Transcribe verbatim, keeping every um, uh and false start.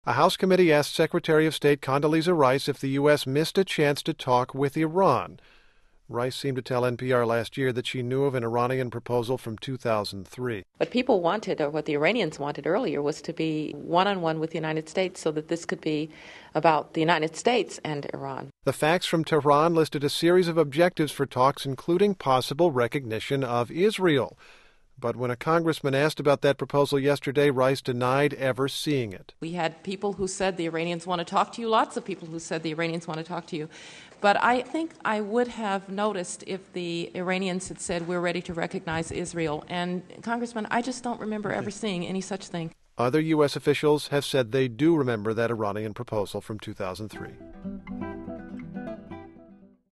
A House committee asked Secretary of State Condoleezza Rice if the U S missed a chance to talk with Iran. Rice seemed to tell N P R last year that she knew of an Iranian proposal from two thousand three. What people wanted, or what the Iranians wanted earlier, was to be one-on-one with the United States so that this could be about the United States and Iran. The facts from Tehran listed a series of objectives for talks, including possible recognition of Israel. But when a congressman asked about that proposal yesterday, Rice denied ever seeing it. We had people who said the Iranians want to talk to you, lots of people who said the Iranians want to talk to you. But I think I would have noticed if the Iranians had said, we're ready to recognize Israel. And, Congressman, I just don't remember okay. ever seeing any such thing. Other U S officials have said they do remember that Iranian proposal from two thousand three.